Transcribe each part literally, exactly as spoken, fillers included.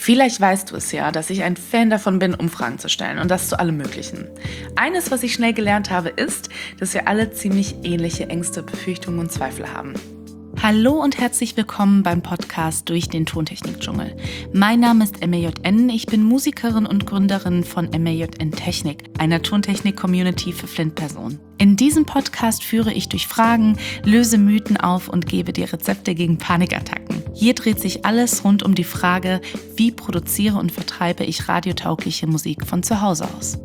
Vielleicht weißt du es ja, dass ich ein Fan davon bin, Umfragen zu stellen und das zu allem Möglichen. Eines, was ich schnell gelernt habe, ist, dass wir alle ziemlich ähnliche Ängste, Befürchtungen und Zweifel haben. Hallo und herzlich willkommen beim Podcast Durch den Tontechnik-Dschungel. Mein Name ist M A J N, ich bin Musikerin und Gründerin von M A J N Technik, einer Tontechnik-Community für Flint-Personen. In diesem Podcast führe ich durch Fragen, löse Mythen auf und gebe dir Rezepte gegen Panikattacken. Hier dreht sich alles rund um die Frage, wie produziere und vertreibe ich radiotaugliche Musik von zu Hause aus.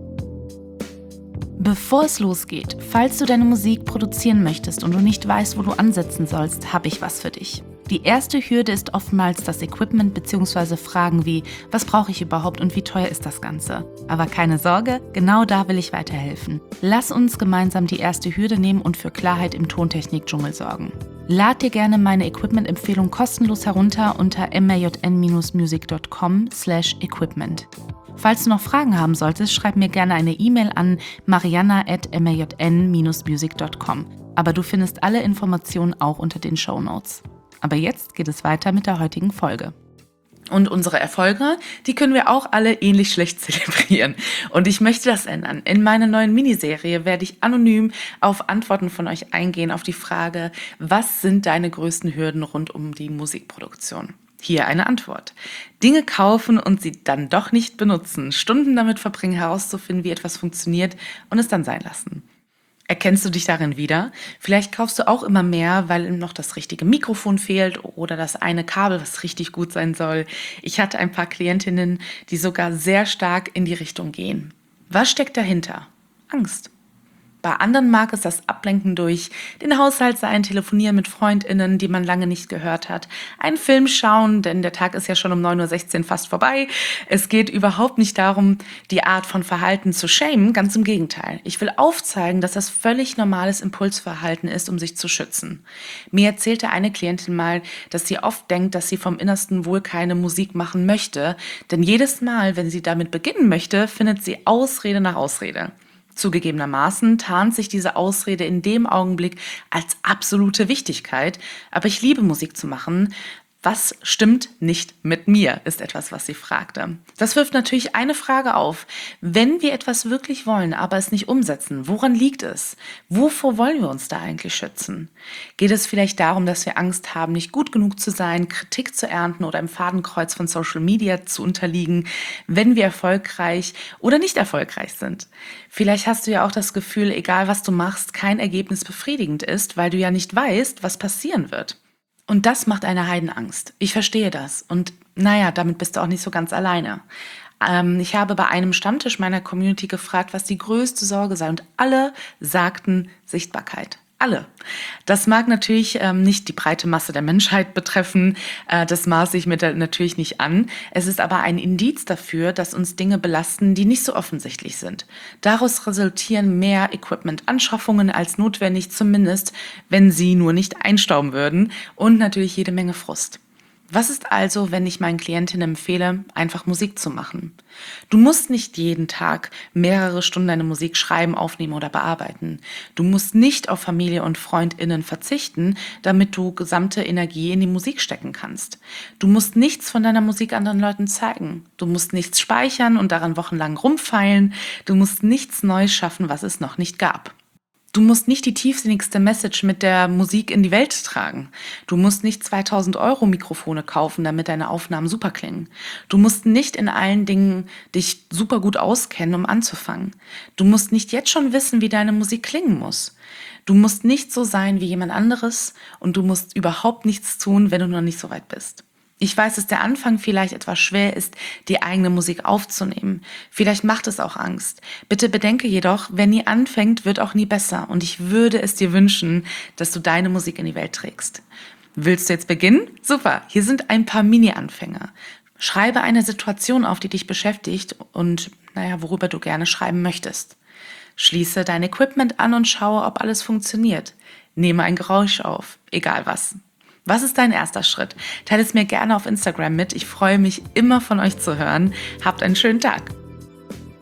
Bevor es losgeht, falls du deine Musik produzieren möchtest und du nicht weißt, wo du ansetzen sollst, habe ich was für dich. Die erste Hürde ist oftmals das Equipment bzw. Fragen wie, was brauche ich überhaupt und wie teuer ist das Ganze? Aber keine Sorge, genau da will ich weiterhelfen. Lass uns gemeinsam die erste Hürde nehmen und für Klarheit im Tontechnik-Dschungel sorgen. Lad dir gerne meine Equipment-Empfehlung kostenlos herunter unter majn-music dot com slash equipment. Falls du noch Fragen haben solltest, schreib mir gerne eine E-Mail an marianna at majn music dot com. Aber du findest alle Informationen auch unter den Shownotes. Aber jetzt geht es weiter mit der heutigen Folge. Und unsere Erfolge, die können wir auch alle ähnlich schlecht zelebrieren. Und ich möchte das ändern. In meiner neuen Miniserie werde ich anonym auf Antworten von euch eingehen auf die Frage, was sind deine größten Hürden rund um die Musikproduktion? Hier eine Antwort. Dinge kaufen und sie dann doch nicht benutzen. Stunden damit verbringen, herauszufinden, wie etwas funktioniert und es dann sein lassen. Erkennst du dich darin wieder? Vielleicht kaufst du auch immer mehr, weil ihm noch das richtige Mikrofon fehlt oder das eine Kabel, was richtig gut sein soll. Ich hatte ein paar Klientinnen, die sogar sehr stark in die Richtung gehen. Was steckt dahinter? Angst. Bei anderen mag es das Ablenken durch den Haushalt sein, telefonieren mit FreundInnen, die man lange nicht gehört hat, einen Film schauen, denn der Tag ist ja schon um neun Uhr sechzehn fast vorbei. Es geht überhaupt nicht darum, die Art von Verhalten zu shamen, ganz im Gegenteil. Ich will aufzeigen, dass das völlig normales Impulsverhalten ist, um sich zu schützen. Mir erzählte eine Klientin mal, dass sie oft denkt, dass sie vom Innersten wohl keine Musik machen möchte, denn jedes Mal, wenn sie damit beginnen möchte, findet sie Ausrede nach Ausrede. Zugegebenermaßen tarnt sich diese Ausrede in dem Augenblick als absolute Wichtigkeit, aber ich liebe Musik zu machen. Was stimmt nicht mit mir, ist etwas, was sie fragte. Das wirft natürlich eine Frage auf. Wenn wir etwas wirklich wollen, aber es nicht umsetzen, woran liegt es? Wovor wollen wir uns da eigentlich schützen? Geht es vielleicht darum, dass wir Angst haben, nicht gut genug zu sein, Kritik zu ernten oder im Fadenkreuz von Social Media zu unterliegen, wenn wir erfolgreich oder nicht erfolgreich sind? Vielleicht hast du ja auch das Gefühl, egal was du machst, kein Ergebnis befriedigend ist, weil du ja nicht weißt, was passieren wird. Und das macht eine Heidenangst. Ich verstehe das. Und naja, damit bist du auch nicht so ganz alleine. Ähm, ich habe bei einem Stammtisch meiner Community gefragt, was die größte Sorge sei. Und alle sagten Sichtbarkeit. Alle. Das mag natürlich ähm, nicht die breite Masse der Menschheit betreffen. Äh, das maße ich mir da natürlich nicht an. Es ist aber ein Indiz dafür, dass uns Dinge belasten, die nicht so offensichtlich sind. Daraus resultieren mehr Equipment-Anschaffungen als notwendig, zumindest wenn sie nur nicht einstauben würden. Und natürlich jede Menge Frust. Was ist also, wenn ich meinen Klientinnen empfehle, einfach Musik zu machen? Du musst nicht jeden Tag mehrere Stunden deine Musik schreiben, aufnehmen oder bearbeiten. Du musst nicht auf Familie und FreundInnen verzichten, damit du gesamte Energie in die Musik stecken kannst. Du musst nichts von deiner Musik anderen Leuten zeigen. Du musst nichts speichern und daran wochenlang rumfeilen. Du musst nichts Neues schaffen, was es noch nicht gab. Du musst nicht die tiefsinnigste Message mit der Musik in die Welt tragen. Du musst nicht zweitausend Euro Mikrofone kaufen, damit deine Aufnahmen super klingen. Du musst nicht in allen Dingen dich super gut auskennen, um anzufangen. Du musst nicht jetzt schon wissen, wie deine Musik klingen muss. Du musst nicht so sein wie jemand anderes und du musst überhaupt nichts tun, wenn du noch nicht so weit bist. Ich weiß, dass der Anfang vielleicht etwas schwer ist, die eigene Musik aufzunehmen. Vielleicht macht es auch Angst. Bitte bedenke jedoch, wer nie anfängt, wird auch nie besser. Und ich würde es dir wünschen, dass du deine Musik in die Welt trägst. Willst du jetzt beginnen? Super, hier sind ein paar Mini-Anfänger. Schreibe eine Situation auf, die dich beschäftigt und, naja, worüber du gerne schreiben möchtest. Schließe dein Equipment an und schaue, ob alles funktioniert. Nehme ein Geräusch auf, egal was. Was ist dein erster Schritt? Teile es mir gerne auf Instagram mit. Ich freue mich immer von euch zu hören. Habt einen schönen Tag.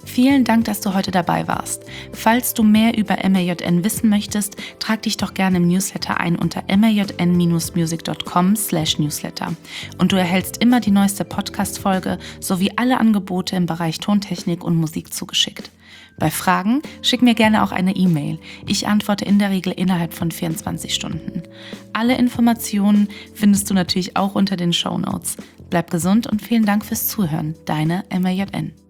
Vielen Dank, dass du heute dabei warst. Falls du mehr über M A J N wissen möchtest, trag dich doch gerne im Newsletter ein unter majn music dot com slash newsletter. Und du erhältst immer die neueste Podcast-Folge sowie alle Angebote im Bereich Tontechnik und Musik zugeschickt. Bei Fragen schick mir gerne auch eine E-Mail. Ich antworte in der Regel innerhalb von vierundzwanzig Stunden. Alle Informationen findest du natürlich auch unter den Shownotes. Bleib gesund und vielen Dank fürs Zuhören. Deine M A J N.